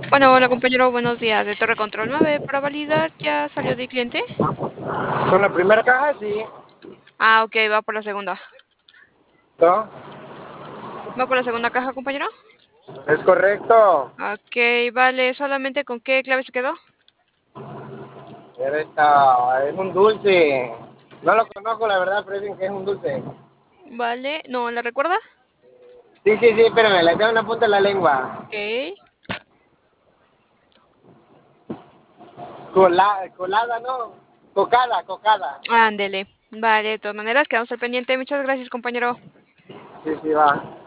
Bueno, hola compañero, buenos días. De Torre Control 9 para validar, ¿ya salió de cliente? Con la primera caja, sí. Ah, ok, va por la segunda. ¿No? ¿Va por la segunda caja, compañero? Es correcto. Ok, vale, solamente con qué clave se quedó. Es un dulce. No lo conozco, la verdad, pero dicen que es un dulce. Vale, ¿no la recuerda? Sí, sí, sí, espérame, le tengo una punta en la lengua. Ok, Colada, ¿no? Cocada, cocada. ándele. Vale, de todas maneras, quedamos al pendiente. Muchas gracias, compañero. Sí, sí, va.